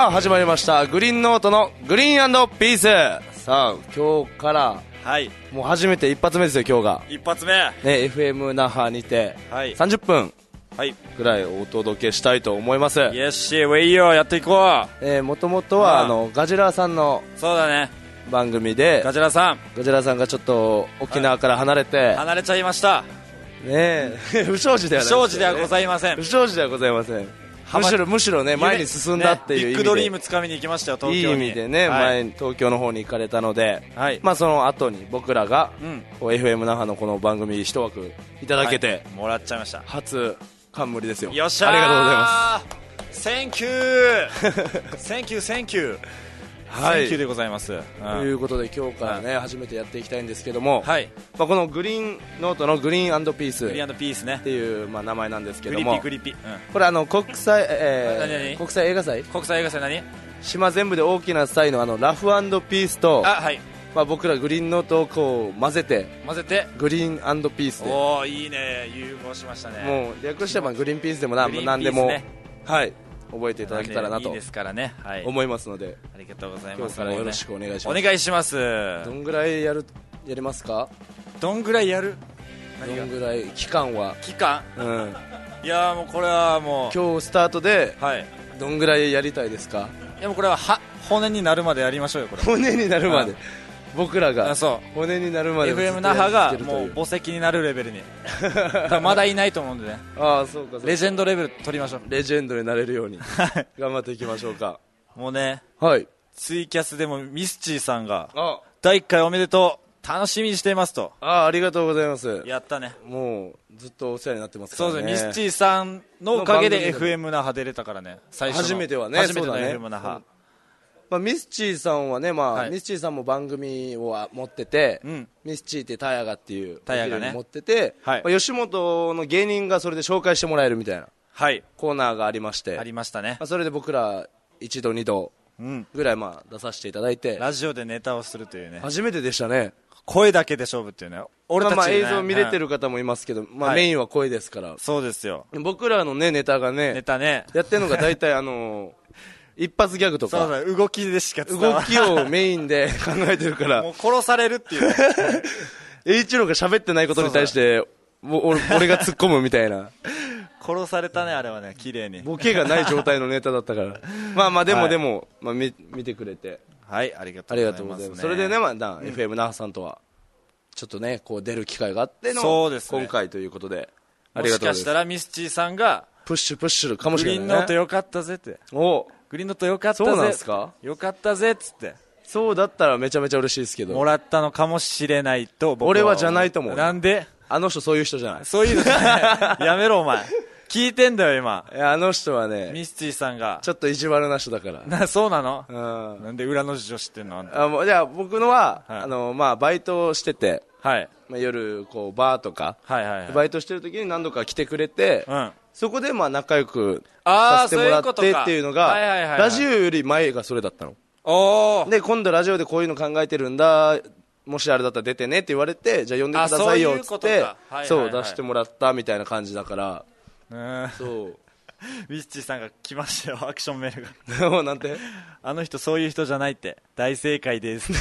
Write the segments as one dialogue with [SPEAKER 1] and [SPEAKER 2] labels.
[SPEAKER 1] さあ始まりましたグリーンノートのグリーン&ピース。さあ今日から
[SPEAKER 2] はい
[SPEAKER 1] もう初めて一発目ですよ。今日が
[SPEAKER 2] 一発目
[SPEAKER 1] ね FM 那覇にて
[SPEAKER 2] はい
[SPEAKER 1] 30分
[SPEAKER 2] はい
[SPEAKER 1] ぐらいお届けしたいと思います。
[SPEAKER 2] イエッシーウェイよやっていこ
[SPEAKER 1] もともとは
[SPEAKER 2] ああ
[SPEAKER 1] ガジラさんの
[SPEAKER 2] う。そうだね、
[SPEAKER 1] 番組で
[SPEAKER 2] ガジラさん
[SPEAKER 1] ガジラさんがちょっと沖縄から離れて、
[SPEAKER 2] 離れちゃいました。
[SPEAKER 1] ね不祥事ではない
[SPEAKER 2] 不祥事ではございません。
[SPEAKER 1] 不祥事ではございません。むしろね前に進んだっていう意味で、
[SPEAKER 2] ビッグドリームつかみに行きましたよ、東
[SPEAKER 1] いい
[SPEAKER 2] 京に。
[SPEAKER 1] 意味でね、
[SPEAKER 2] はい
[SPEAKER 1] 前に東京の方に行かれたので、
[SPEAKER 2] はい
[SPEAKER 1] まあその後に僕らが、
[SPEAKER 2] うん
[SPEAKER 1] こう FM 那覇のこの番組一枠いただけて、
[SPEAKER 2] はいもらっちゃいました。
[SPEAKER 1] 初冠ですよ。
[SPEAKER 2] よっしゃー、
[SPEAKER 1] ありがとうございます。
[SPEAKER 2] センキューセンキューセンキュー
[SPEAKER 1] はい
[SPEAKER 2] センキューでございます、
[SPEAKER 1] ということで今日からね、初めてやっていきたいんですけども、
[SPEAKER 2] はい
[SPEAKER 1] まあ、このグリーンノートのグリーン&ピース
[SPEAKER 2] グリ
[SPEAKER 1] っ
[SPEAKER 2] ーンピースね。
[SPEAKER 1] ていう、まあ、名前なんですけ
[SPEAKER 2] グ
[SPEAKER 1] ども、
[SPEAKER 2] リピグリピ、
[SPEAKER 1] これ国際、
[SPEAKER 2] 何
[SPEAKER 1] 国際映画祭
[SPEAKER 2] 国際映画祭何？
[SPEAKER 1] 島全部で大きな際のラフ&ピースと、
[SPEAKER 2] あ、はい、
[SPEAKER 1] まあ、僕らグリーンノートをこう混ぜて
[SPEAKER 2] 混ぜて。
[SPEAKER 1] グリーン&ピースで、
[SPEAKER 2] おーいいね、融合しましたね。
[SPEAKER 1] もう略してはまあグリーンピースでも
[SPEAKER 2] グリーンピースね
[SPEAKER 1] 何でも、はい覚えていただけたらなと
[SPEAKER 2] いいですからね、はい、
[SPEAKER 1] 思いますので、
[SPEAKER 2] ありがとうござい
[SPEAKER 1] 今
[SPEAKER 2] ます。
[SPEAKER 1] 日からよろしくお願いします。
[SPEAKER 2] お願いします。
[SPEAKER 1] どんぐらいやりますか？
[SPEAKER 2] どんぐらいやる？何が
[SPEAKER 1] どんぐらい期間は、
[SPEAKER 2] 期間？
[SPEAKER 1] うん、
[SPEAKER 2] いやーもうこれはもう
[SPEAKER 1] 今日スタートで
[SPEAKER 2] はい
[SPEAKER 1] どんぐらいやりたいですか？
[SPEAKER 2] いやもうこれは骨になるまでやりましょうよ、これ。
[SPEAKER 1] 骨になるまで
[SPEAKER 2] うん
[SPEAKER 1] 僕らが
[SPEAKER 2] あそ
[SPEAKER 1] 骨になるまで
[SPEAKER 2] う FM 那覇がもう墓石になるレベルにだからまだいないと思うんでね、
[SPEAKER 1] ああそうかそうか、
[SPEAKER 2] レジェンドレベル取りましょう。
[SPEAKER 1] レジェンドになれるように頑張っていきましょうか。
[SPEAKER 2] もうね、
[SPEAKER 1] はい、
[SPEAKER 2] ツイキャスでもミスチーさんが
[SPEAKER 1] あ
[SPEAKER 2] 第1回おめでとう、楽しみにしていますと。
[SPEAKER 1] ありがとうございます。
[SPEAKER 2] やったね。
[SPEAKER 1] もうずっとお世話になってますからね。
[SPEAKER 2] そうですね、ミスチーさんのおかげで
[SPEAKER 1] の番組で
[SPEAKER 2] FM 那覇出れたからね、最初の
[SPEAKER 1] 初めてはね、
[SPEAKER 2] 初めての
[SPEAKER 1] そうだね
[SPEAKER 2] FM 那覇。
[SPEAKER 1] まあ、ミスチーさんはね、まあ
[SPEAKER 2] はい
[SPEAKER 1] ミスチーさんも番組を持ってて、
[SPEAKER 2] うん
[SPEAKER 1] ミスチーってタヤガっていう
[SPEAKER 2] タヤガね
[SPEAKER 1] 持ってて、
[SPEAKER 2] はい
[SPEAKER 1] まあ、吉本の芸人がそれで紹介してもらえるみたいな
[SPEAKER 2] はい、
[SPEAKER 1] コーナーがありまして
[SPEAKER 2] ありましたね
[SPEAKER 1] まあ、。それで僕ら一度二度
[SPEAKER 2] うん、
[SPEAKER 1] ぐらいまあ出させていただいて、
[SPEAKER 2] ラジオでネタをするというね、
[SPEAKER 1] 初めてでしたね。
[SPEAKER 2] 声だけで勝負っていうね、俺たち、ね、
[SPEAKER 1] まあ、まあ映像見れて
[SPEAKER 2] る、
[SPEAKER 1] る方もいますけど、まあ、
[SPEAKER 2] はい
[SPEAKER 1] メインは声ですから、
[SPEAKER 2] そうですよ、
[SPEAKER 1] 僕らのねネタがね
[SPEAKER 2] ネタね、
[SPEAKER 1] やってるのが大体一発ギャグとか
[SPEAKER 2] そうだ、動きでしか伝わ
[SPEAKER 1] 動
[SPEAKER 2] らない、
[SPEAKER 1] きをメインで考えてるから
[SPEAKER 2] もう殺されるっていうね、
[SPEAKER 1] 栄一郎が喋ってないことに対してもう俺が突っ込むみたいな
[SPEAKER 2] 殺されたね、あれはね、綺麗に。
[SPEAKER 1] ボケがない状態のネタだったからまあまあでも、
[SPEAKER 2] はい
[SPEAKER 1] でも、まあ、見てくれて
[SPEAKER 2] はい、ありがと
[SPEAKER 1] あり
[SPEAKER 2] うございます、ね。
[SPEAKER 1] がとうございます。それでね、まあFM 那覇さんとはちょっとねこう出る機会があっての
[SPEAKER 2] そうですね
[SPEAKER 1] 今回ということで、あ
[SPEAKER 2] もし
[SPEAKER 1] りがとうございます。
[SPEAKER 2] かしたらミスチーさんが
[SPEAKER 1] プッシュかもし
[SPEAKER 2] グリーン
[SPEAKER 1] れないね。
[SPEAKER 2] ノートよかったぜって、
[SPEAKER 1] お
[SPEAKER 2] グリーンノートよかったぜ、
[SPEAKER 1] そうなんですか？
[SPEAKER 2] よかったぜっつって
[SPEAKER 1] そうだったらめちゃめちゃ嬉しいですけど、
[SPEAKER 2] もらったのかもしれないと僕は
[SPEAKER 1] 俺はじゃないと思う。
[SPEAKER 2] なんで
[SPEAKER 1] あの人そういう人じゃない。
[SPEAKER 2] そういうのねやめろお前、聞いてんだよ今、
[SPEAKER 1] いやあの人はね
[SPEAKER 2] ミスチーさんが
[SPEAKER 1] ちょっと意地悪な人だから
[SPEAKER 2] そうなの、
[SPEAKER 1] うん
[SPEAKER 2] なんで裏の事情知ってんのあんた。
[SPEAKER 1] もうじゃあ僕のは、
[SPEAKER 2] はい
[SPEAKER 1] まあ、バイトをしてて、
[SPEAKER 2] はい
[SPEAKER 1] まあ、夜こうバーとか、
[SPEAKER 2] はいはいはい、
[SPEAKER 1] バイトしてる時に何度か来てくれて、
[SPEAKER 2] うん、
[SPEAKER 1] そこでまあ仲良く
[SPEAKER 2] あー
[SPEAKER 1] させてもらっ
[SPEAKER 2] そういうことか
[SPEAKER 1] てっていうのが、
[SPEAKER 2] はいはいはいはい
[SPEAKER 1] ラジオより前がそれだったの
[SPEAKER 2] おー
[SPEAKER 1] で、今度ラジオでこういうの考えてるんだ、もしあれだったら出てねって言われて、じゃあ呼んでくださいよっつっ
[SPEAKER 2] あそういうことか
[SPEAKER 1] て
[SPEAKER 2] はいはいはい
[SPEAKER 1] そう出してもらったみたいな感じだから
[SPEAKER 2] うん
[SPEAKER 1] そう
[SPEAKER 2] ミスチーさんが来ましたよ、アクションメールが。
[SPEAKER 1] でもなんて
[SPEAKER 2] あの人そういう人じゃないって、大正解です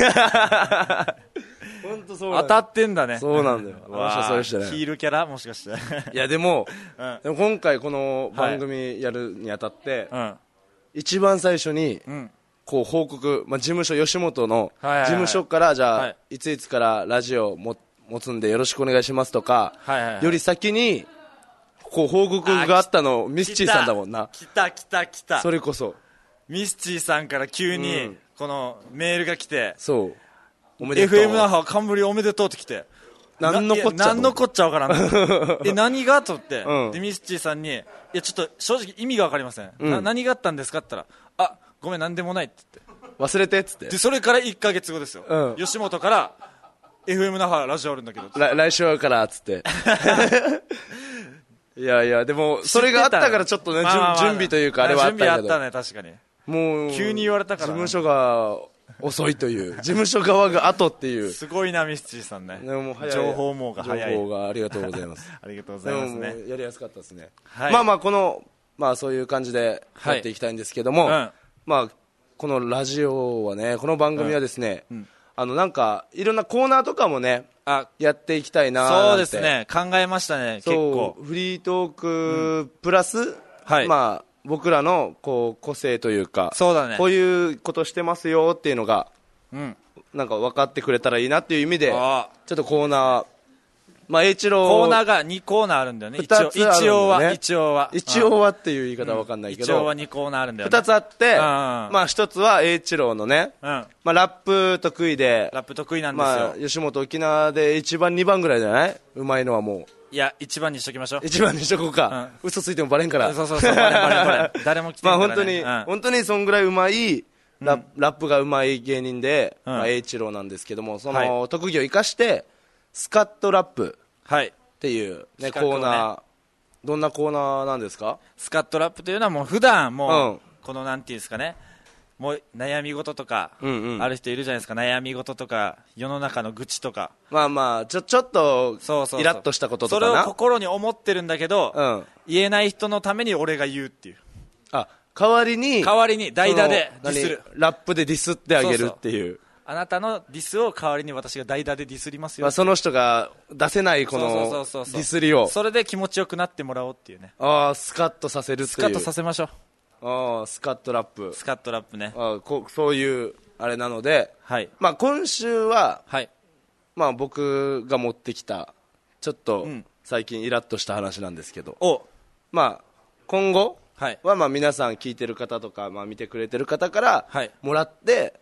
[SPEAKER 1] 本当そう
[SPEAKER 2] 当たってんだね。
[SPEAKER 1] そうなんだよ。あの人はそういう人じゃない
[SPEAKER 2] ヒールキャラもしかして
[SPEAKER 1] いやでも、
[SPEAKER 2] うん
[SPEAKER 1] でも今回この番組やるにあたって、
[SPEAKER 2] うん
[SPEAKER 1] 一番最初に
[SPEAKER 2] うん
[SPEAKER 1] こう報告、まあ、事務所吉本の
[SPEAKER 2] はいはいはい
[SPEAKER 1] 事務所からじゃあ、
[SPEAKER 2] はい
[SPEAKER 1] いついつからラジオ持つんでよろしくお願いしますとか、
[SPEAKER 2] はいはいはい
[SPEAKER 1] より先にこう報告があったのミスチーさんだもんな。
[SPEAKER 2] 来た
[SPEAKER 1] それこそ
[SPEAKER 2] ミスチーさんから急
[SPEAKER 1] う
[SPEAKER 2] に
[SPEAKER 1] ん
[SPEAKER 2] このメールが来て、
[SPEAKER 1] そうおめでとう
[SPEAKER 2] FM 那覇冠おめでとうって来て、
[SPEAKER 1] なんのこっちゃ
[SPEAKER 2] 何のこっちゃわからん何がと思って、
[SPEAKER 1] うん
[SPEAKER 2] でミスチーさんに、いやちょっと正直意味がわかりません、
[SPEAKER 1] うん
[SPEAKER 2] 何があったんですかって言ったら、あごめんなんでもないって言って、
[SPEAKER 1] 忘れてっつって
[SPEAKER 2] でそれから1ヶ月後ですよ、
[SPEAKER 1] うん
[SPEAKER 2] 吉本から FM 那覇ラジオあるんだけど、
[SPEAKER 1] 来週からっつっていやいやでもそれがあったからちょっとね、
[SPEAKER 2] まあまあまあ
[SPEAKER 1] 準備というかあれはあったけど、
[SPEAKER 2] 準備あったね、確かに
[SPEAKER 1] もう
[SPEAKER 2] 急に言われたからな
[SPEAKER 1] 事務所が遅いという事務所側が後っていう
[SPEAKER 2] すごいなミスチーさんね、
[SPEAKER 1] でももう早い
[SPEAKER 2] 情報網が早い、
[SPEAKER 1] 情報がありがとうございます
[SPEAKER 2] ありがとうご
[SPEAKER 1] でも
[SPEAKER 2] ざいますね、
[SPEAKER 1] もうやりやすかったですね、
[SPEAKER 2] はい
[SPEAKER 1] まあまあこのまあそういう感じでやっていきたいんですけども、
[SPEAKER 2] うん
[SPEAKER 1] まあこのラジオはね、この番組はですね、なんかいろんなコーナーとかもねやっていきたいなーなんて。
[SPEAKER 2] そうですね、考えましたね。結構
[SPEAKER 1] フリートークプラス、
[SPEAKER 2] はい、
[SPEAKER 1] まあ僕らのこう個性というか、
[SPEAKER 2] そうだね、
[SPEAKER 1] こういうことしてますよっていうのが、なんか分かってくれたらいいなっていう意味で、ちょっとコーナー、まあ、H郎
[SPEAKER 2] コーナーが2コーナーあるんだよね。
[SPEAKER 1] 2つあるんだよね。
[SPEAKER 2] 一応は
[SPEAKER 1] っていう言い方は分かんないけど、
[SPEAKER 2] 一応は2コーナーあるんだよね。
[SPEAKER 1] 2つあって、まあ、1つは H郎のね、まあ、ラップ得意で、
[SPEAKER 2] ラップ得意なんですよ。
[SPEAKER 1] まあ、吉本沖縄で1番2番ぐらいじゃない？うまいのはもう。
[SPEAKER 2] いや、1番にしときましょう。
[SPEAKER 1] 1番にしとこうか。嘘ついてもバレんから。
[SPEAKER 2] そうバレん。誰も来てないからね。
[SPEAKER 1] まあ本当にそんぐらいうまい、ラップがうまい芸人で、まあ、H郎なんですけども、その特技を生かして、スカットラップっていうね、コーナー、どんなコーナーなんですか？
[SPEAKER 2] スカットラップというのはもう普段もう、このなんていうんですかね、もう悩み事とか、ある人いるじゃないですか、悩み事とか、世の中の愚痴とか。
[SPEAKER 1] まあまあ、ちょっと、イラッとしたこととかな。
[SPEAKER 2] それを心に思ってるんだけど、言えない人のために俺が言うっていう。
[SPEAKER 1] 代わりに
[SPEAKER 2] 代打でディスる。
[SPEAKER 1] ラップでディスってあげるっていう。
[SPEAKER 2] あなたのディスを代わりに私が代打でディスりますよ。
[SPEAKER 1] まあ、その人が出せないこのディスりを。
[SPEAKER 2] それで気持ちよくなってもらおうっていうね。
[SPEAKER 1] スカッとさせるっていう。
[SPEAKER 2] スカッとさせましょ
[SPEAKER 1] う。スカットラップ。
[SPEAKER 2] スカットラップね。
[SPEAKER 1] そういうあれなので、まあ今週は、まあ僕が持ってきた、ちょっと最近イラッとした話なんですけど、まあ今後、はまあ皆さん聞いてる方とか、まあ、見てくれてる方からもらって、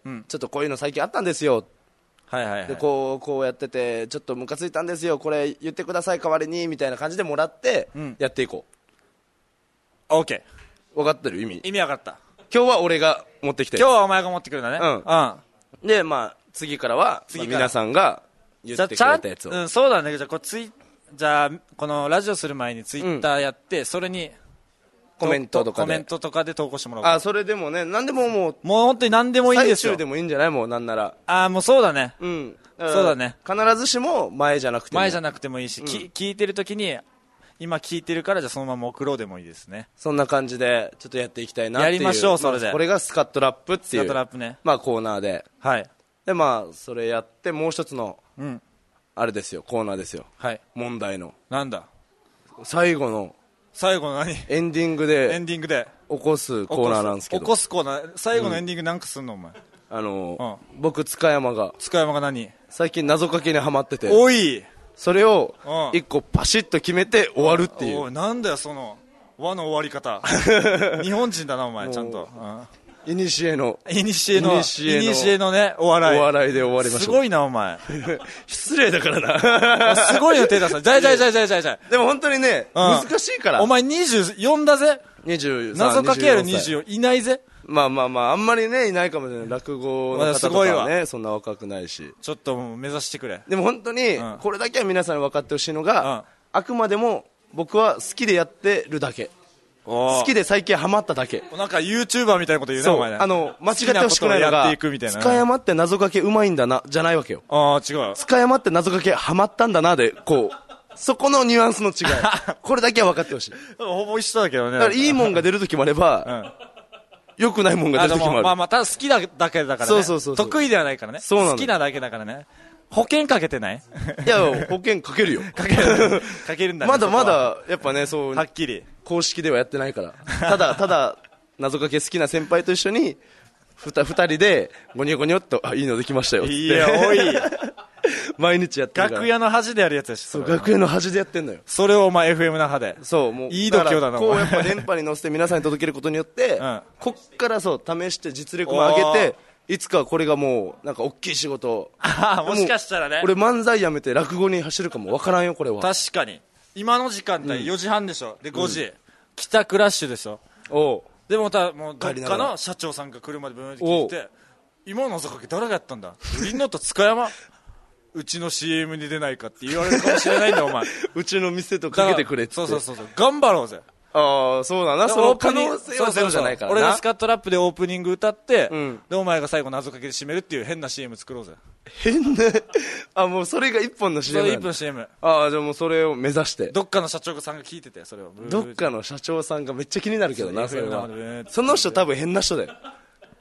[SPEAKER 1] ちょっとこういうの最近あったんですよ、でこうやっててちょっとムカついたんですよ、これ言ってください代わりにみたいな感じでもらってやっていこ
[SPEAKER 2] う。 OK、
[SPEAKER 1] 分かってる？意味
[SPEAKER 2] 分かった。
[SPEAKER 1] 今日は俺が持ってきて、
[SPEAKER 2] 今日はお前が持ってくるんだね。
[SPEAKER 1] でまあ次からは皆さんが言ってくれたやつを。
[SPEAKER 2] そうだね。じゃあこのラジオする前にツイッターやって、それに
[SPEAKER 1] コメントとかで
[SPEAKER 2] 投稿してもらおう。
[SPEAKER 1] それでもね、何でももう
[SPEAKER 2] 本当に何でもいいんですよ。
[SPEAKER 1] 最終でもいいんじゃない？もうなんなら
[SPEAKER 2] もうそうだね。
[SPEAKER 1] そうだね。必ずしも前じゃなくても
[SPEAKER 2] いいし、聞いてるときに今聞いてるから、じゃあそのまま送ろうでもいいですね。
[SPEAKER 1] そんな感じでちょっとやっていきたいなっていう。
[SPEAKER 2] やりましょう。それで
[SPEAKER 1] これがスカットラップっていう
[SPEAKER 2] スカットラップね、
[SPEAKER 1] まあコーナーで、でまあそれやってもう一つのあれですよ、コーナーですよ。問題の
[SPEAKER 2] なんだ
[SPEAKER 1] 最後の
[SPEAKER 2] 何
[SPEAKER 1] エンディングで起こすコーナーなんですけど、
[SPEAKER 2] 起こすコーナー、最後のエンディングなんかすんのお前。
[SPEAKER 1] 僕塚山が
[SPEAKER 2] 何
[SPEAKER 1] 最近謎かけにハマってて、
[SPEAKER 2] おい
[SPEAKER 1] それを一個パシッと決めて終わるっていう。
[SPEAKER 2] なんだよその輪の終わり方日本人だなお前、ちゃんと
[SPEAKER 1] いにしえの
[SPEAKER 2] ね、お笑い
[SPEAKER 1] で終わりましょう。
[SPEAKER 2] すごいなお前
[SPEAKER 1] 失礼だからな
[SPEAKER 2] すごいの手出さじゃあ
[SPEAKER 1] でも本当にね、難しいから。
[SPEAKER 2] お前24だぜ。
[SPEAKER 1] 23
[SPEAKER 2] 謎かけある24いないぜ。
[SPEAKER 1] まああんまりねいないかもしれない。落語の方とかはね、そんな若くないし。
[SPEAKER 2] ちょっと目指してくれ。
[SPEAKER 1] でも本当にこれだけは皆さんに分かってほしいのが、あくまでも僕は好きでやってるだけ、好きで最近ハマっただけ。
[SPEAKER 2] なんか YouTuber みたいなこと言うね、お前ね。
[SPEAKER 1] 間違ってほしくないのが、塚山って謎かけうまいんだなじゃないわけよ。
[SPEAKER 2] 違う。
[SPEAKER 1] 塚山って謎かけハマったんだなで、そこのニュアンスの違いこれだけは分かってほしい。
[SPEAKER 2] ほぼ一緒だけどね。
[SPEAKER 1] だからいいもんが出るときもあれば、良くないもんが出るときもある。
[SPEAKER 2] まあただ好きだけだからね。そう得意ではないからね。好きなだけだからね。保険かけてない？
[SPEAKER 1] いや保険かけるよ。か
[SPEAKER 2] けるんだね。
[SPEAKER 1] まだやっぱね、そう
[SPEAKER 2] はっきり
[SPEAKER 1] 公式ではやってないから。ただ謎かけ好きな先輩と一緒に二人でゴニョゴニョっといいのできましたよっつって。
[SPEAKER 2] いやおい
[SPEAKER 1] 毎日やってるから。
[SPEAKER 2] 楽屋の端でやるやつやし。
[SPEAKER 1] そう、楽屋の端でやってんのよ。
[SPEAKER 2] それをお前 FM 那覇で。
[SPEAKER 1] そう、もう
[SPEAKER 2] いい度胸だな。
[SPEAKER 1] こうやっぱ電波に乗せて皆さんに届けることによって、こっからそう試して実力も上げて、いつかこれがもうなんか大きい仕事。
[SPEAKER 2] もしかしたらね。
[SPEAKER 1] 俺漫才やめて落語に走るかもわからんよこれは。
[SPEAKER 2] 確かに。今の時間帯4時半でしょ。で5時。帰宅ラッシュでしょ。でももうどっかの社長さんが車でブーンって聞いて、今の謎かけ誰がやったんだ。グリーンノート塚山。うちの CM に出ないかって言われるかもしれないんだよお前。
[SPEAKER 1] うちの店とかけてくれって。
[SPEAKER 2] そう頑張ろうぜ。
[SPEAKER 1] そうだな。その可能性はゼロじゃないからな。
[SPEAKER 2] 俺がスカットラップでオープニング歌って、でお前が最後謎かけで締めるっていう変な CM 作ろうぜ。
[SPEAKER 1] 変なもうそれが一本の CM。
[SPEAKER 2] それ一本 CM。
[SPEAKER 1] じゃあもうそれを目指して
[SPEAKER 2] どっかの社長さんが聞いてて、それを
[SPEAKER 1] どっかの社長さんがめっちゃ気になるけどな。それはその人多分変な人だよ。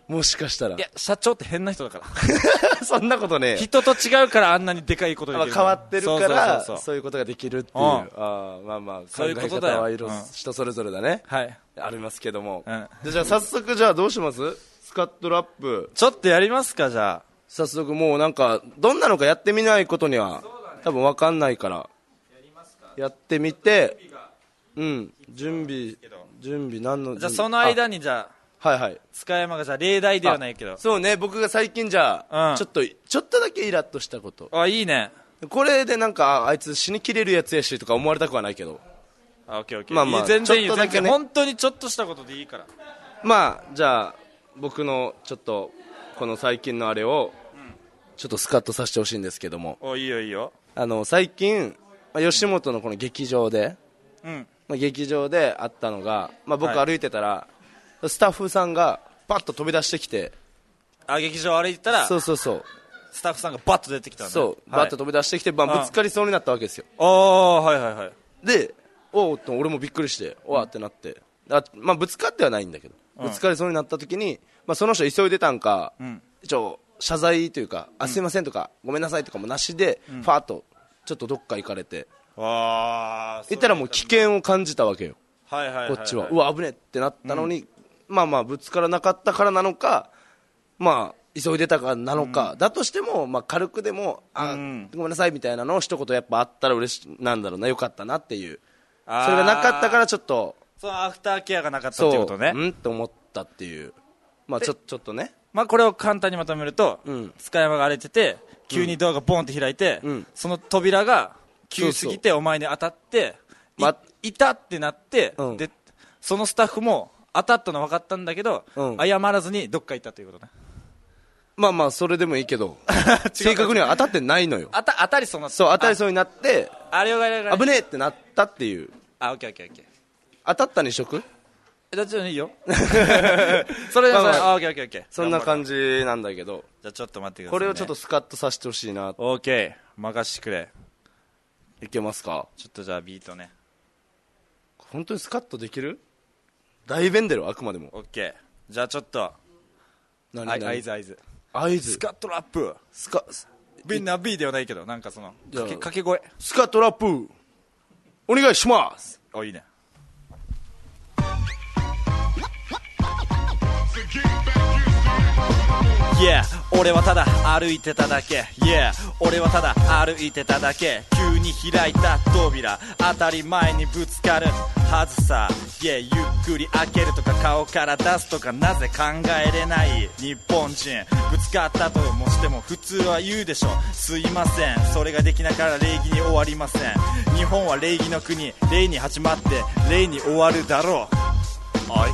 [SPEAKER 1] もしかしたら。
[SPEAKER 2] いや、社長って変な人だから
[SPEAKER 1] そんなことね。
[SPEAKER 2] 人と違うからあんなにでかいことできる。
[SPEAKER 1] 変わってるからそういうことができるっていう。まあまあ考え方は人それぞれだね。はい。ありますけども。じゃあ早速じゃあどうします？スカットラップ。
[SPEAKER 2] ちょっとやりますか、じゃあ。
[SPEAKER 1] 早速もうなんかどんなのかやってみないことには多分分かんないから。やってみて。準備何の。
[SPEAKER 2] じゃあその間にじゃあ。はいはい、塚山がじゃあ例題ではないけど、
[SPEAKER 1] そうね、僕が最近じゃあ、ちょっとだけイラッとしたこと。
[SPEAKER 2] いいね。
[SPEAKER 1] これでなんかあいつ死にきれるやつやしとか思われたくはないけど。
[SPEAKER 2] オッケーオッケー。まあまあ全然いい、全然本当にちょっとしたことでいいから。
[SPEAKER 1] まあじゃあ僕のちょっとこの最近のあれをちょっとスカッとさせてほしいんですけども。
[SPEAKER 2] いいよいいよ。
[SPEAKER 1] 最近吉本のこの劇場で、劇場であったのが、僕歩いてたら、スタッフさんがパッと飛び出してきて、
[SPEAKER 2] 劇場歩いてたら、
[SPEAKER 1] そうス
[SPEAKER 2] タッフさんがバッと出てきたんだ、
[SPEAKER 1] そうバッと飛び出してきて、ぶつかりそうになったわけですよ。
[SPEAKER 2] はいはいはい。
[SPEAKER 1] で、おっと俺もびっくりして、わーってなって、ぶつかってはないんだけど、ぶつかりそうになった時に、その人急いでたんか、一応謝罪というか、すいませんとかごめんなさいとかもなしで、ファーッとちょっとどっか行かれて、行ったらもう危険を感じたわけよ。こっちはうわ危ねってなったのに、ぶつからなかったからなのか、急いでたからなのか、だとしても、軽くでもごめんなさいみたいなのを一言やっぱあったら嬉しい、なんだろうな、よかったなっていう。それがなかったからちょっと
[SPEAKER 2] そのアフターケアがなかったっていうことね。
[SPEAKER 1] って思ったっていう。ちょっとね、
[SPEAKER 2] これを簡単にまとめると、塚山が歩いてて急にドアがボンって開いて、その扉が急すぎてお前に当たって、いたってなって、でそのスタッフも当たったの分かったんだけど、謝らずにどっか行ったということね。
[SPEAKER 1] それでもいいけど正確には当たってないのよ。
[SPEAKER 2] 当たりそうなって、
[SPEAKER 1] 当たりそうになって
[SPEAKER 2] 危
[SPEAKER 1] ねえってなったっていう。
[SPEAKER 2] オッケーオッケーオッケー。
[SPEAKER 1] 当たったにしとく？
[SPEAKER 2] どっちでもいいよそれでオッケーオッケーオッケー。
[SPEAKER 1] そんな感じなんだけど、
[SPEAKER 2] じゃあちょっと待ってくださいね。
[SPEAKER 1] これをちょっとスカッとさせてほしいな。
[SPEAKER 2] オッケー、任してくれ。
[SPEAKER 1] いけますか？
[SPEAKER 2] ちょっとじゃあビートね。
[SPEAKER 1] 本当にスカッとできる？大ベンデルあくまでも。
[SPEAKER 2] オッケー、じゃあちょっと合図スカッとラップみんな B ではないけど、なんかその掛け声、
[SPEAKER 1] スカッとラップお願いします。
[SPEAKER 2] いいね。Yeah、俺はただ歩いてただけ Yeah、俺はただ歩いてただけ。急に開いた扉、当たり前にぶつかるはずさ。Yeah、ゆっくり開けるとか顔から出すとかなぜ考えれない日本人。ぶつかったともしても普通は言うでしょ、すいません。それができながら礼儀に終わりません。日本は礼儀の国、礼に始まって礼に終わるだろう。おい、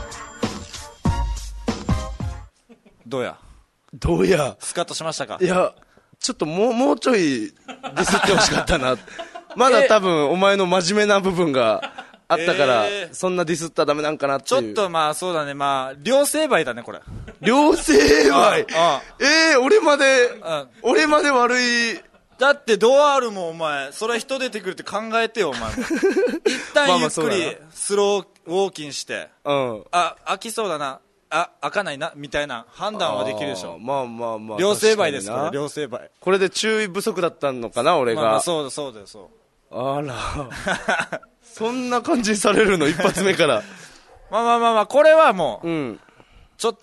[SPEAKER 2] どうやスカッとしましたか？
[SPEAKER 1] いや、ちょっともうちょいディスってほしかったなまだ多分お前の真面目な部分があったから、そんなディスったらダメなんかなっていう。
[SPEAKER 2] ちょっとそうだね、両成敗だねこれ。
[SPEAKER 1] 両成敗俺まで悪い。
[SPEAKER 2] だってドアあるもんお前、それは人出てくるって考えてよお前も一旦ゆっくりスローウォーキンして、開きそうだな、開かないなみたいな判断はできるでしょ。両成敗です、これ両成敗。
[SPEAKER 1] これで注意不足だったのかな俺が。
[SPEAKER 2] そうだ
[SPEAKER 1] あらそんな感じにされるの一発目から
[SPEAKER 2] これはもう、ちょっと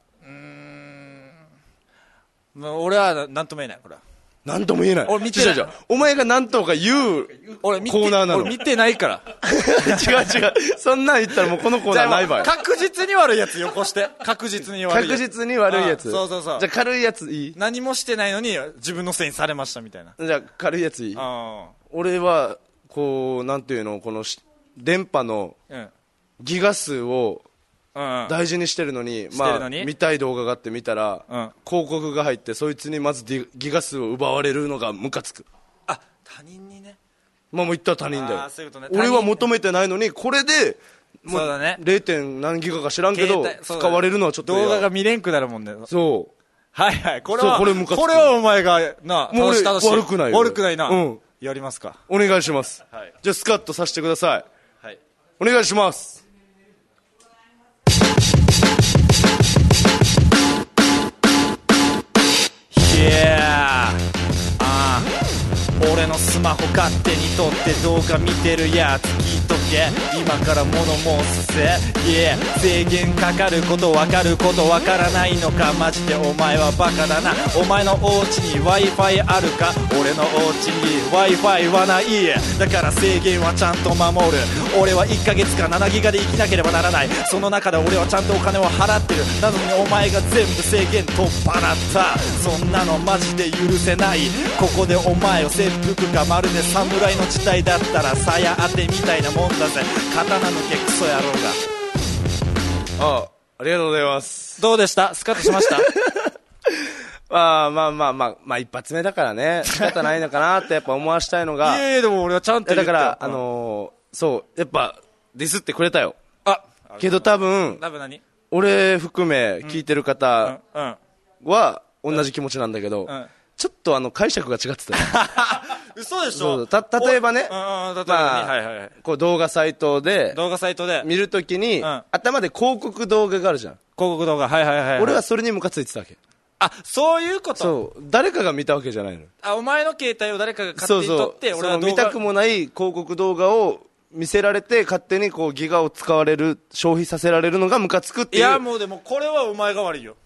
[SPEAKER 2] 俺は何とも言えない。これは
[SPEAKER 1] 何とも言えない。俺見てない。お前が何とか言うコーナーなの。
[SPEAKER 2] 俺見てないから
[SPEAKER 1] 違うそんなん言ったらもうこのコーナーない場合。
[SPEAKER 2] 確実に悪いやつよこして。確実に悪い
[SPEAKER 1] やつ。そう
[SPEAKER 2] じゃ
[SPEAKER 1] あ軽いやついい？
[SPEAKER 2] 何もしてないのに自分のせいにされましたみたいな。
[SPEAKER 1] じゃあ軽いやついい？俺はこうなんていうの、この電波のギガ数を大事にしてるのに、見たい動画があって見たら、広告が入ってそいつにまずギガ数を奪われるのがムカつく。
[SPEAKER 2] 他人にね。
[SPEAKER 1] もう言ったら他人だよ。俺は求めてないのにこれでもう 0. 何ギガか知らんけど使われるのはちょっと
[SPEAKER 2] 動画が見れんくなるもんね。
[SPEAKER 1] そう
[SPEAKER 2] はいこれはお前がな
[SPEAKER 1] もう俺悪くない
[SPEAKER 2] な。やりますか。
[SPEAKER 1] お願いします。じゃあスカッとさせてください。お願いします。
[SPEAKER 2] Yeah 俺のスマホ勝手に撮って動画見てるやつ聞いとけ今から物申すぜ Yeah 制限かかること分かること分からないのかマジでお前はバカだなお前のお家に Wi-Fi あるか俺のお家に Wi-Fi はないだから制限はちゃんと守る俺は1ヶ月間7ギガで生きなければならないその中で俺はちゃんとお金を払ってるなのにお前が全部制限取っ払ったそんなのマジで許せないここでお前を切腹かまるで侍の時代だったら鞘当てみたいなもんだぜ刀抜けクソ野郎が
[SPEAKER 1] ありがとうございます
[SPEAKER 2] どうでしたスカッとしました
[SPEAKER 1] まあ一発目だからね仕方ないのかなってやっぱ思わしたいのが
[SPEAKER 2] いやいやでも俺はちゃんと言った
[SPEAKER 1] だからそうやっぱディスってくれたよけど多分
[SPEAKER 2] 何
[SPEAKER 1] 俺含め聞いてる方は同じ気持ちなんだけどちょっと解釈が違ってたよ
[SPEAKER 2] 嘘でしょ
[SPEAKER 1] 例えばねこう動画サイトで見るときに頭で広告動画があるじゃん
[SPEAKER 2] 広告動画
[SPEAKER 1] 俺はそれにムカついてたわけ
[SPEAKER 2] そういうこと
[SPEAKER 1] そう誰かが見たわけじゃないの
[SPEAKER 2] お前の携帯を誰かが勝手に撮って
[SPEAKER 1] 俺は見たくもない広告動画を見せられて勝手にこうギガを使われる消費させられるのがムカつくっていう
[SPEAKER 2] いやもうでもこれはお前が悪いよ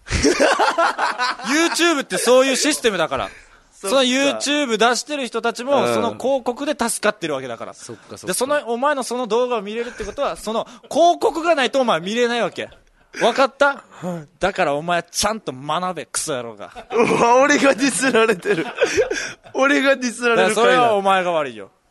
[SPEAKER 2] YouTube ってそういうシステムだからその YouTube 出してる人たちもその広告で助かってるわけだからでお前のその動画を見れるってことはその広告がないとお前見れないわけ分かっただからお前ちゃんと学べクソ野郎が
[SPEAKER 1] 俺がディスられてる俺がディスられる
[SPEAKER 2] それはお前が悪いよ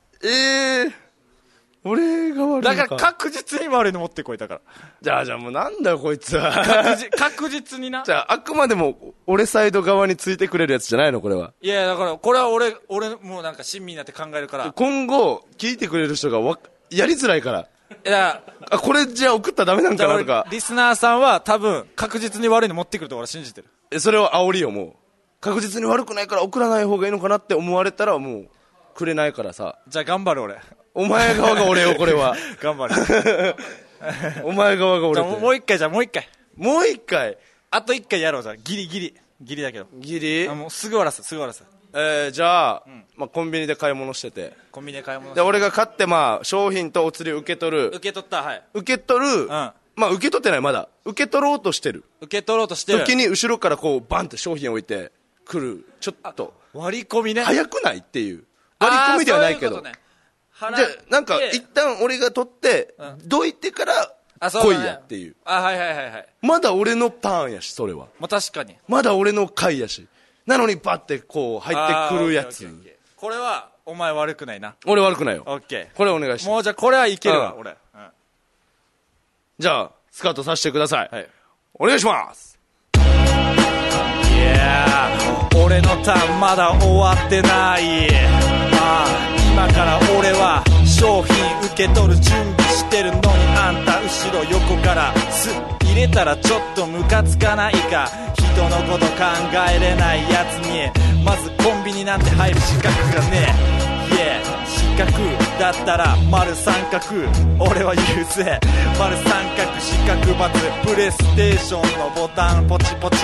[SPEAKER 1] 俺が悪い
[SPEAKER 2] だから確実に悪いの持ってこいだから
[SPEAKER 1] じゃあもうなんだよこいつは
[SPEAKER 2] 確実にな
[SPEAKER 1] じゃああくまでも俺サイド側についてくれるやつじゃないのこれはい
[SPEAKER 2] やだからこれは俺もうなんか親身になって考えるから
[SPEAKER 1] 今後聞いてくれる人がやりづらいから
[SPEAKER 2] いや
[SPEAKER 1] これじゃあ送ったらダメなんかなとか
[SPEAKER 2] リスナーさんは多分確実に悪いの持ってくると俺は信じてる
[SPEAKER 1] それは煽りよもう確実に悪くないから送らない方がいいのかなって思われたらもうくれないからさ
[SPEAKER 2] じゃあ頑張る俺
[SPEAKER 1] お前側が俺よこれは
[SPEAKER 2] 頑張る
[SPEAKER 1] お前側が俺
[SPEAKER 2] もう一回
[SPEAKER 1] もう一回
[SPEAKER 2] あと一回やろうじゃあギリだけど
[SPEAKER 1] ギリ
[SPEAKER 2] もうすぐ終わらす
[SPEAKER 1] じゃあ、コンビニで買い物してて
[SPEAKER 2] で
[SPEAKER 1] 俺が買って商品とお釣り受け取る
[SPEAKER 2] 受け取ったはい
[SPEAKER 1] 受け取る、受け取ってないまだ受け取ろうとしてる時に後ろからこうバンって商品置いてくるちょっと
[SPEAKER 2] 割り込みね
[SPEAKER 1] 早くないっていう割り込みではないけどじゃあなんか一旦俺が取ってどいてから来いやっていう
[SPEAKER 2] はい
[SPEAKER 1] まだ俺のターンやしそれは
[SPEAKER 2] 確かに
[SPEAKER 1] まだ俺の回やしなのにバッてこう入ってくるやつ
[SPEAKER 2] これはお前悪くないな
[SPEAKER 1] 俺悪くないよ
[SPEAKER 2] オッケー
[SPEAKER 1] これお願いします
[SPEAKER 2] もうじゃあこれはいけるわ俺
[SPEAKER 1] じゃあスカートさせてくださいお願いします
[SPEAKER 2] いや俺のターンまだ終わってない今から俺は商品受け取る準備してるのにあんた後ろ横からす入れたらちょっとムカつかないか人のこと考えれないやつにまずコンビニなんて入る資格がねえ資格だったら丸三角俺は言うぜ丸三角四角×プレイステーションのボタンポチポチ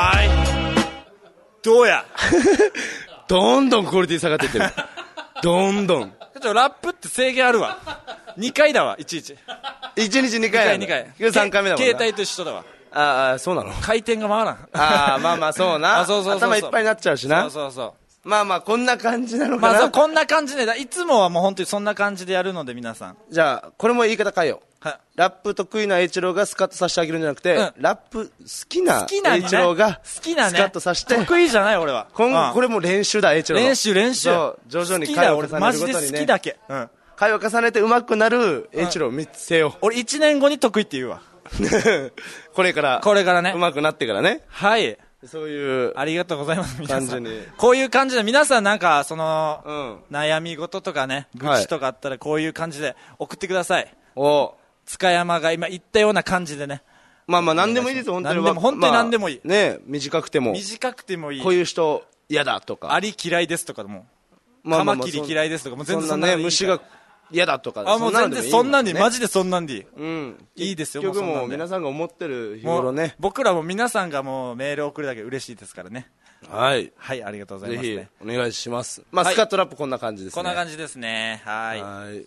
[SPEAKER 2] どうや
[SPEAKER 1] どんどんクオリティ下がっていってるどんどん
[SPEAKER 2] ラップって制限あるわ2回だわ1日
[SPEAKER 1] 2回
[SPEAKER 2] 2回
[SPEAKER 1] 3回目だもんな
[SPEAKER 2] 携帯と一緒だわ
[SPEAKER 1] そうなの
[SPEAKER 2] 回転が回らん
[SPEAKER 1] まあそうな
[SPEAKER 2] そう
[SPEAKER 1] 頭いっぱいになっちゃうしな
[SPEAKER 2] そう
[SPEAKER 1] まあこんな感じなのかな
[SPEAKER 2] こんな感じでいつもはもう本当にそんな感じでやるので皆さん
[SPEAKER 1] じゃあこれも言い方変えようラップ得意な栄一郎がスカッとさせてあげるんじゃなくてラップ好きな栄一郎がスカッとさせて
[SPEAKER 2] 得意じゃない俺は
[SPEAKER 1] これも練習だ栄一郎
[SPEAKER 2] 練習
[SPEAKER 1] 徐々に回を重ねるごとにね
[SPEAKER 2] マジで好きだけ
[SPEAKER 1] 回を重ねて上手くなる栄一郎を見せよう
[SPEAKER 2] 俺1年後に得意って言うわ
[SPEAKER 1] これからね上手くなってからね
[SPEAKER 2] はい
[SPEAKER 1] そういう
[SPEAKER 2] ありがとうございます皆さん
[SPEAKER 1] に
[SPEAKER 2] こういう感じで皆さんなんかその悩み事とかね愚痴とかあったらこういう感じで送ってください塚山が今言ったような感じでね
[SPEAKER 1] まあ何でもいいですよ本当に
[SPEAKER 2] 何でもいい
[SPEAKER 1] ね短くても
[SPEAKER 2] いい
[SPEAKER 1] こういう人嫌だとか
[SPEAKER 2] アリ嫌いですとかでもカマキリ嫌いですとかもう全然そんな
[SPEAKER 1] 虫が嫌だとか
[SPEAKER 2] もう全然そんなんでマジでそんなんでいいいいですよ
[SPEAKER 1] 結局もう皆さんが思ってる日頃ね
[SPEAKER 2] 僕らも皆さんがもうメール送るだけ嬉しいですからね
[SPEAKER 1] はい、
[SPEAKER 2] はい、ありがとうございますね。
[SPEAKER 1] ぜひお願いします。まあ、スカットラップこんな感じですね。
[SPEAKER 2] こんな感じですね。はい。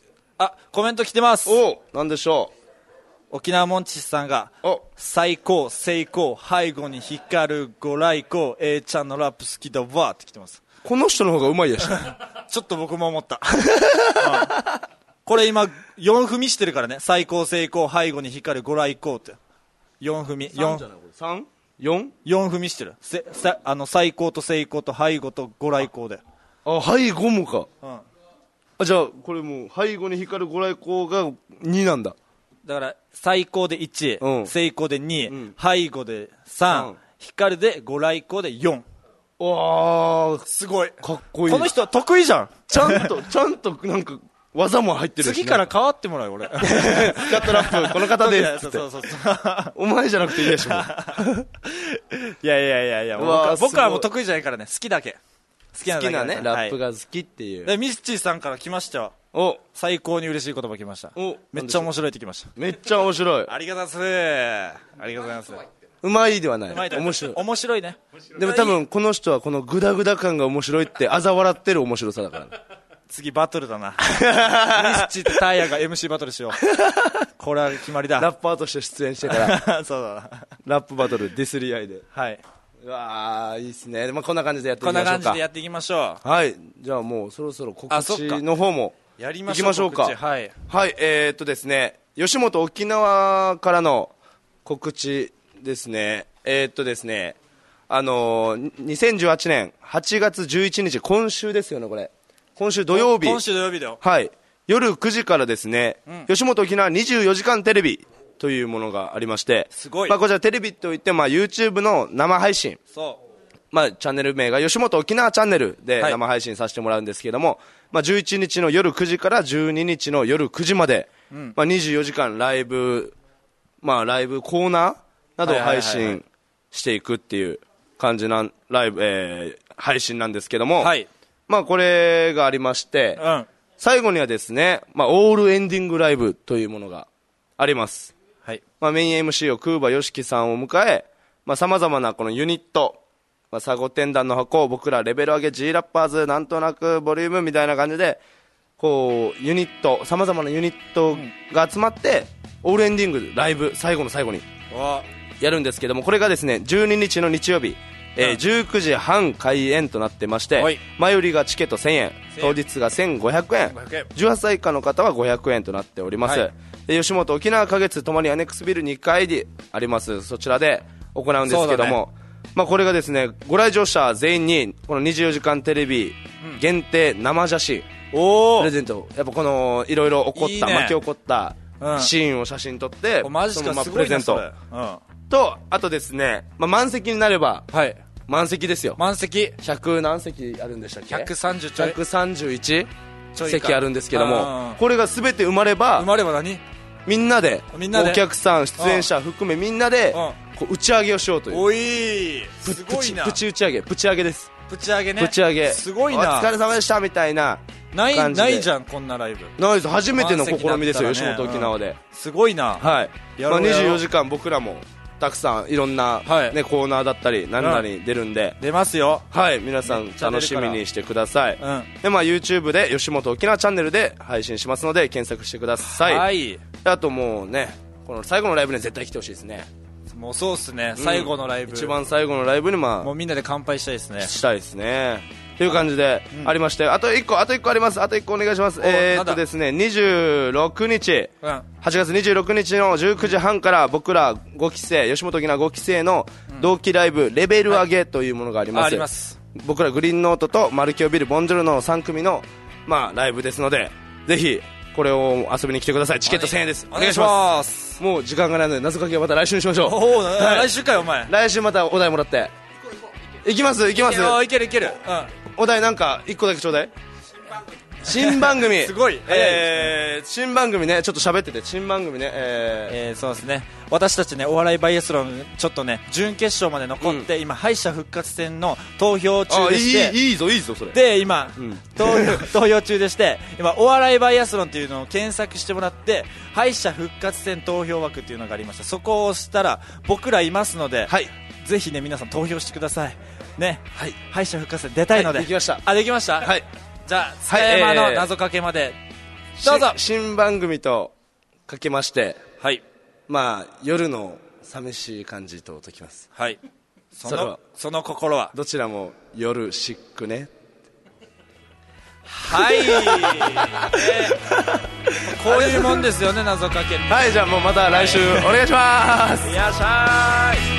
[SPEAKER 2] あ、コメント来てます。
[SPEAKER 1] お、なんでしょ
[SPEAKER 2] う。沖縄モンチさんが最高成功背後に光るご来光 A ちゃんのラップ好きだわって来てます。
[SPEAKER 1] この人の方がうまいやし
[SPEAKER 2] ちょっと僕も思った、これ今4踏みしてるからね。最高成功背後に光るご来光って4踏み
[SPEAKER 1] 3じゃないこれ 3?4?
[SPEAKER 2] 4踏みしてる。最高と成功と背後とご来光で。
[SPEAKER 1] 背後もか、じゃあこれもう背後に光るご来光が2なんだ。
[SPEAKER 2] だから最高で1、成功で2、背後で3、光るでご来光で4。
[SPEAKER 1] わー、
[SPEAKER 2] すごい
[SPEAKER 1] かっこいい。
[SPEAKER 2] この人得意じゃん。
[SPEAKER 1] ちゃんとなんか技も入ってるし、
[SPEAKER 2] 次から変わってもらうよ俺。スカ
[SPEAKER 1] ットラップこの方ですって。
[SPEAKER 2] そう
[SPEAKER 1] お前じゃなくていいでしょ。
[SPEAKER 2] いや僕はもう得意じゃないからね。好きだけ。好きなね、
[SPEAKER 1] ラップが好きっていう。
[SPEAKER 2] でミスチーさんから来ましたよ。最高に嬉しい言葉来ました。めっちゃ面白いって来ました。
[SPEAKER 1] めっちゃ面白い。
[SPEAKER 2] ありがとうございます。
[SPEAKER 1] うまいではない。面
[SPEAKER 2] 白いね。
[SPEAKER 1] でも多分この人はこのグダグダ感が面白いって嘲笑ってる面白さだから。
[SPEAKER 2] 次バトルだな。ミスチとタイヤが MC バトルしよう。これは決まりだ。
[SPEAKER 1] ラッパーとして出演してから
[SPEAKER 2] そうだ。
[SPEAKER 1] ラップバトルディスり合いで。
[SPEAKER 2] はい。
[SPEAKER 1] うわー、いいっすね。まあ、こんな感じでやっていきましょうか。
[SPEAKER 2] こんな感じでやっていきましょ
[SPEAKER 1] う。はい。じゃあもうそろそろ告知の方も
[SPEAKER 2] やりましょうか。はい。
[SPEAKER 1] はい。ですね、吉本沖縄からの告知ですね。ですね、2018年8月11日、今週ですよね、これ。今週土曜日。
[SPEAKER 2] 今週土曜日だよ。
[SPEAKER 1] はい。夜9時からですね、吉本沖縄24時間テレビというものがありまして、
[SPEAKER 2] すごい。
[SPEAKER 1] まあ、こちらテレビといって、まあ、YouTube の生配信。
[SPEAKER 2] そう。
[SPEAKER 1] まあ、チャンネル名が吉本沖縄チャンネルで生配信させてもらうんですけども、まあ、11日の夜9時から12日の夜9時まで、まあ、24時間ライブ、まあ、ライブコーナーなどを配信していくっていう感じなライブ、配信なんですけども、まあ、これがありまして、最後にはですね、まあ、オールエンディングライブというものがあります。まあ、メイン MC を空馬よしきさんを迎え、まあ、様々なこのユニット、まあ、サゴ天団の箱、僕らレベル上げ G ラッパーズ、なんとなくボリュームみたいな感じで、こう、ユニット、様々なユニットが集まって、オールエンディングライブ、最後の最後に、やるんですけども、これがですね、12日の日曜日、19時半開演となってまして、前売りがチケット1000円、当日が1500円、18歳以下の方は500円となっております。吉本沖縄花月ともにアネックスビル2階にあります、そちらで行うんですけども、まあ、これがですね、ご来場者全員にこの24時間テレビ限定生写真プレゼント。やっぱこのいろいろ起こった、巻き起こったシーンを写真撮って、そのままプレゼントと、あとですね、まあ、満席になれば、満席ですよ。
[SPEAKER 2] 満席
[SPEAKER 1] 100何席あるんでしたっけ。
[SPEAKER 2] 130ちょい、
[SPEAKER 1] 131席あるんですけども、これが全て埋まれば
[SPEAKER 2] 何、
[SPEAKER 1] みんなでお客さん出演者含めみんなでこう打ち上げをしようという。
[SPEAKER 2] おい、すごいな。
[SPEAKER 1] プチ打ち上げ、プチ上げです。
[SPEAKER 2] プチ上げね。
[SPEAKER 1] プチ上げ、
[SPEAKER 2] すごいな。
[SPEAKER 1] お疲れ様でしたみたいな感じで。
[SPEAKER 2] ないじゃんこんなライブ。
[SPEAKER 1] ないです。初めての試みですよ、吉本沖縄で。
[SPEAKER 2] すごいな。
[SPEAKER 1] はい。まあ、24時間僕らもたくさんいろんな、ね、コーナーだったり何々に出るんで、
[SPEAKER 2] 出ますよ。
[SPEAKER 1] はい、皆さん楽しみにしてください。で、まあ、YouTube で吉本沖縄チャンネルで配信しますので検索してください。はい。あともうね、この最後のライブに絶対来てほしいですね。
[SPEAKER 2] もうそうっすね、最後のライブ、
[SPEAKER 1] 一番最後のライブにまあ
[SPEAKER 2] もうみんなで乾杯したいですね。
[SPEAKER 1] したいですね。という感じでありまして、あと1個あります。あと1個お願いします。ですね、26日、8月26日の19時半から僕ら5期生、吉本沖縄5期生の同期ライブレベル上げというものがあります。僕らグリーンノートとマルキオビルボンジョルの3組のまあライブですので、ぜひこれを遊びに来てください。チケット1000円です。お願いします。もう時間がないので謎かけはまた来週にしましょう。
[SPEAKER 2] 来週かよお前。
[SPEAKER 1] 来週またお題もらって行きます。いける、お題なんか1個だけちょうだい。新番組
[SPEAKER 2] すごい、
[SPEAKER 1] 新番組ね、ちょっと喋ってて、新番組ね、
[SPEAKER 2] そうですね、私たちね、お笑いバイアスロンちょっとね準決勝まで残って、今敗者復活戦の投票中でして、
[SPEAKER 1] いいぞそれ
[SPEAKER 2] で今、投票中でして、今お笑いバイアスロンっていうのを検索してもらって、敗者復活戦投票枠っていうのがありました。そこを押したら僕らいますので、ぜひね皆さん投票してください。 ね、敗者復活出たいので、
[SPEAKER 1] できました。
[SPEAKER 2] できました。
[SPEAKER 1] はい。
[SPEAKER 2] じゃあ塚山の謎かけまでどうぞ。
[SPEAKER 1] 新番組とかけまして、まあ夜の寂しい感じと解きます。
[SPEAKER 2] はい。その心は
[SPEAKER 1] どちらも夜シックね。
[SPEAKER 2] はい、こういうもんですよね、謎かけ。
[SPEAKER 1] はい、じゃあもうまた来週お願いします。
[SPEAKER 2] いらっしゃい。